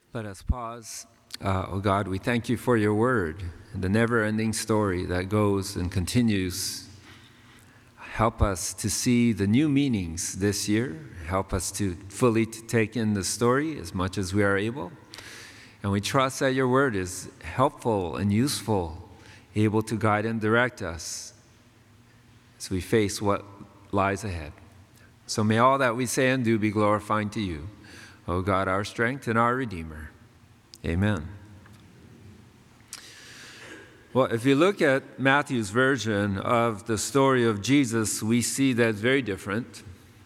Let us pause. Oh God, we thank you for your word and the never-ending story that goes and continues. Help us to see the new meanings this year. Help us to fully take in the story as much as we are able. And we trust that your word is helpful and useful, able to guide and direct us as we face what lies ahead. So may all that we say and do be glorifying to you, O God, our strength and our Redeemer. Amen. Well, if you look at Matthew's version of the story of Jesus, we see that it's very different.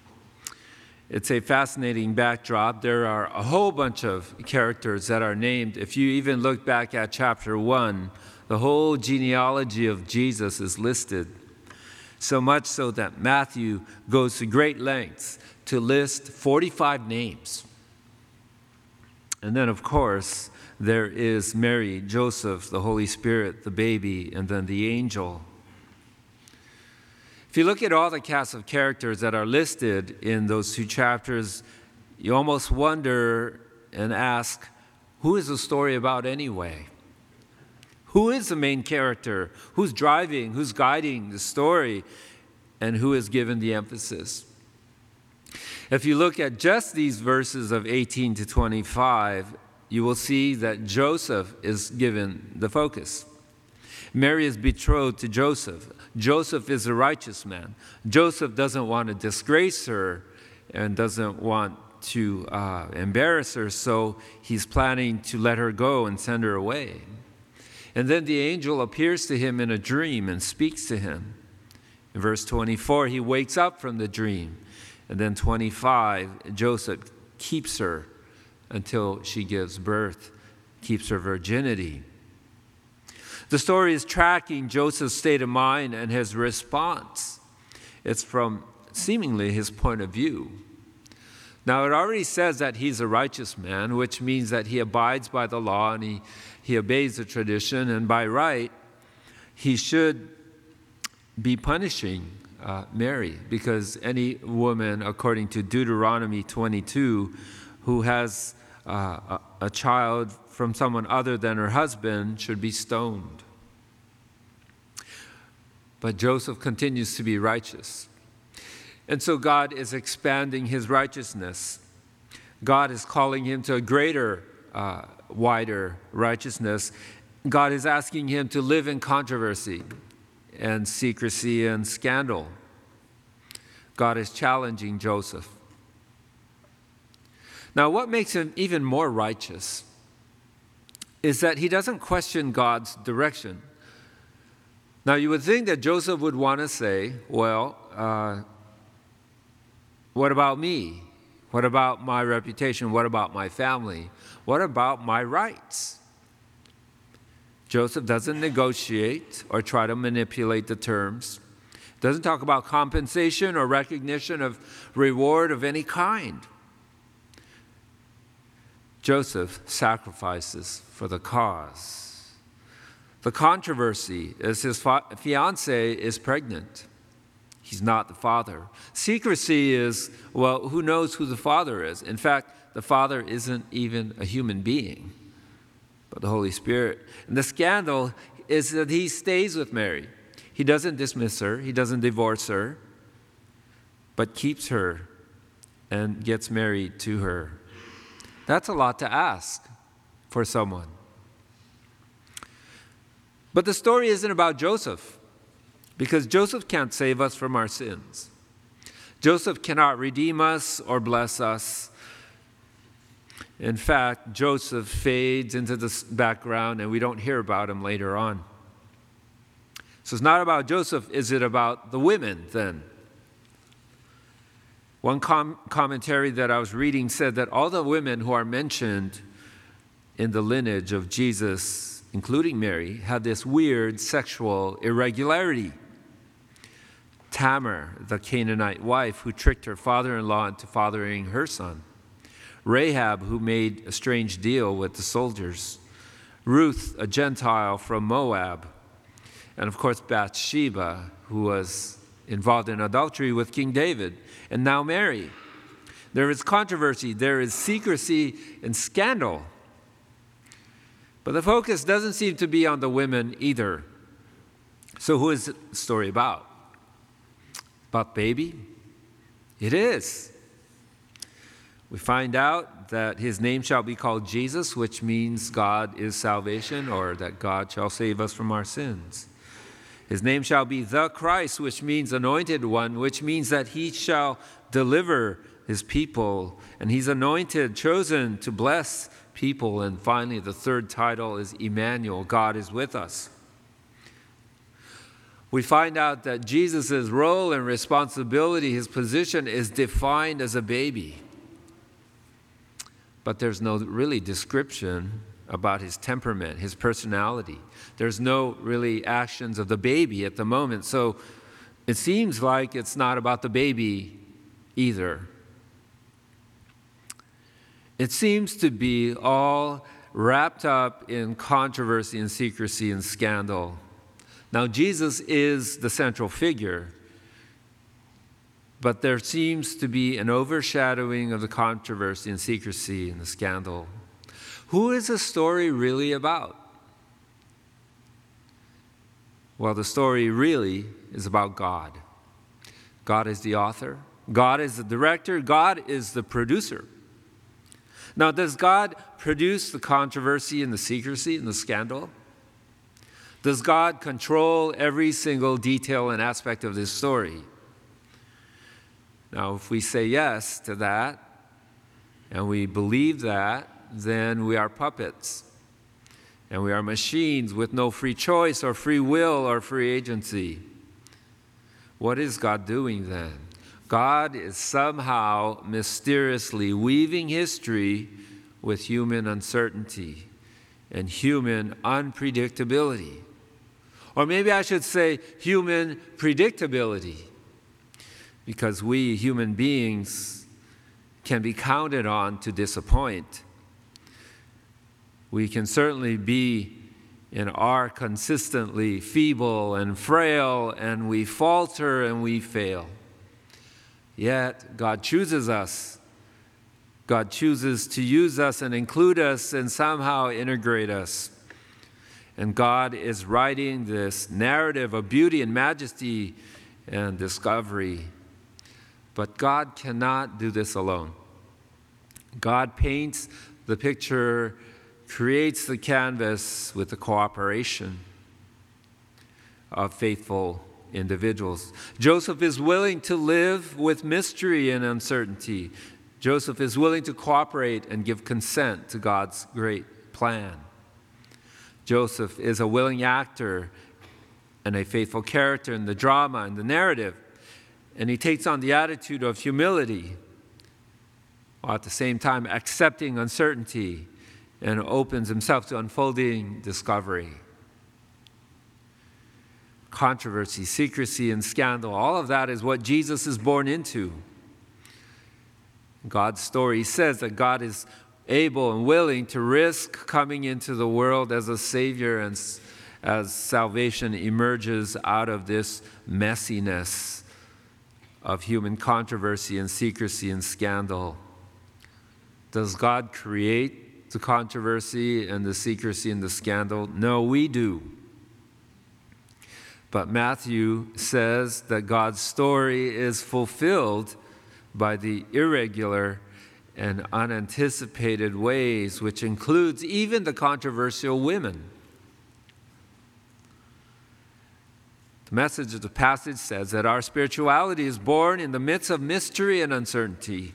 It's a fascinating backdrop. There are a whole bunch of characters that are named. If you even look back at chapter 1, the whole genealogy of Jesus is listed. So much so that Matthew goes to great lengths to list 45 names. And then, of course, there is Mary, Joseph, the Holy Spirit, the baby, and then the angel. If you look at all the cast of characters that are listed in those two chapters, you almost wonder and ask, who is the story about anyway? Who is the main character? Who's driving? Who's guiding the story? And who is given the emphasis? If you look at just these verses of 18 to 25, you will see that Joseph is given the focus. Mary is betrothed to Joseph. Joseph is a righteous man. Joseph doesn't want to disgrace her and doesn't want to embarrass her, so he's planning to let her go and send her away. And then the angel appears to him in a dream and speaks to him. In verse 24, he wakes up from the dream. And then 25, Joseph keeps her until she gives birth, keeps her virginity. The story is tracking Joseph's state of mind and his response. It's from seemingly his point of view. Now, it already says that he's a righteous man, which means that he abides by the law and he obeys the tradition, and by right, he should be punishing Mary, because any woman, according to Deuteronomy 22, who has a child from someone other than her husband should be stoned. But Joseph continues to be righteous. And so God is expanding his righteousness. God is calling him to a greater, wider righteousness. God is asking him to live in controversy and secrecy and scandal. God is challenging Joseph. Now, what makes him even more righteous is that he doesn't question God's direction. Now, you would think that Joseph would want to say, well, what about me? What about my reputation? What about my family? What about my rights? Joseph doesn't negotiate or try to manipulate the terms. Doesn't talk about compensation or recognition of reward of any kind. Joseph sacrifices for the cause. The controversy is his fiancée is pregnant. He's not the father. Secrecy is, well, who knows who the father is? In fact, the father isn't even a human being, but the Holy Spirit. And the scandal is that he stays with Mary. He doesn't dismiss her. He doesn't divorce her, but keeps her and gets married to her. That's a lot to ask for someone. But the story isn't about Joseph, because Joseph can't save us from our sins. Joseph cannot redeem us or bless us. In fact, Joseph fades into the background and we don't hear about him later on. So it's not about Joseph. Is it about the women then? One commentary that I was reading said that all the women who are mentioned in the lineage of Jesus, including Mary, had this weird sexual irregularity. Tamar, the Canaanite wife who tricked her father-in-law into fathering her son. Rahab, who made a strange deal with the soldiers. Ruth, a Gentile from Moab. And of course, Bathsheba, who was involved in adultery with King David. And now Mary. There is controversy, there is secrecy and scandal But the focus doesn't seem to be on the women either. So who is the story about? About baby? It is. We find out that his name shall be called Jesus, which means God is salvation, or that God shall save us from our sins. His name shall be the Christ, which means anointed one, which means that he shall deliver his people. And he's anointed, chosen to bless people. And finally, the third title is Emmanuel, God is with us. We find out that Jesus' role and responsibility, his position, is defined as a baby. But there's no really description about his temperament, his personality. There's no really actions of the baby at the moment. So it seems like it's not about the baby either. It seems to be all wrapped up in controversy and secrecy and scandal. Now, Jesus is the central figure, but there seems to be an overshadowing of the controversy and secrecy and the scandal. Who is the story really about? Well, the story really is about God. God is the author. God is the director. God is the producer. Now, does God produce the controversy and the secrecy and the scandal? Does God control every single detail and aspect of this story? Now, if we say yes to that, and we believe that, then we are puppets. And we are machines with no free choice or free will or free agency. What is God doing then? God is somehow mysteriously weaving history with human uncertainty and human unpredictability. Or maybe I should say human predictability, because we human beings can be counted on to disappoint. We can certainly be and are consistently feeble and frail, and we falter and we fail. Yet God chooses us. God chooses to use us and include us and somehow integrate us. And God is writing this narrative of beauty and majesty and discovery. But God cannot do this alone. God paints the picture, creates the canvas with the cooperation of faithful individuals. Joseph is willing to live with mystery and uncertainty. Joseph is willing to cooperate and give consent to God's great plan. Joseph is a willing actor and a faithful character in the drama and the narrative, and he takes on the attitude of humility, while at the same time accepting uncertainty, and opens himself to unfolding discovery. Controversy, secrecy, and scandal, all of that is what Jesus is born into. God's story says that God is able and willing to risk coming into the world as a Savior and as salvation emerges out of this messiness of human controversy and secrecy and scandal. Does God create the controversy and the secrecy and the scandal? No, we do. But Matthew says that God's story is fulfilled by the irregular and unanticipated ways, which includes even the controversial women. The message of the passage says that our spirituality is born in the midst of mystery and uncertainty.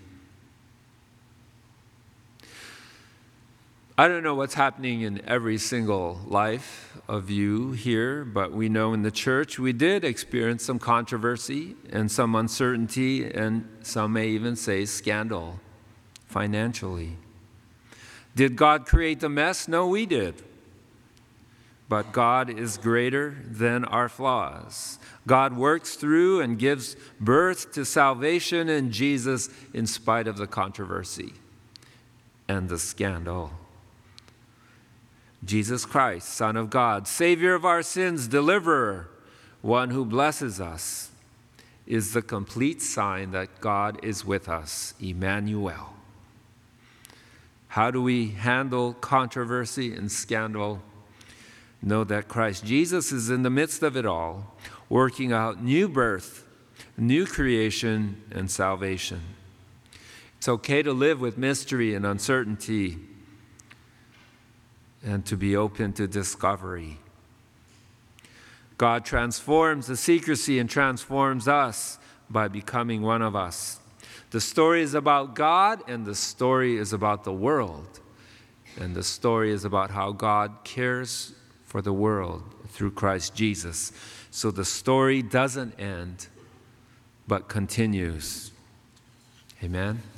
I don't know what's happening in every single life of you here, but we know in the church we did experience some controversy and some uncertainty, and some may even say scandal financially. Did God create the mess? No, we did. But God is greater than our flaws. God works through and gives birth to salvation in Jesus in spite of the controversy and the scandal. Jesus Christ, Son of God, Savior of our sins, Deliverer, one who blesses us, is the complete sign that God is with us, Emmanuel. How do we handle controversy and scandal? Know that Christ Jesus is in the midst of it all, working out new birth, new creation, and salvation. It's okay to live with mystery and uncertainty and to be open to discovery. God transforms the secrecy and transforms us by becoming one of us. The story is about God, and the story is about the world. And the story is about how God cares for the world through Christ Jesus. So the story doesn't end, but continues. Amen.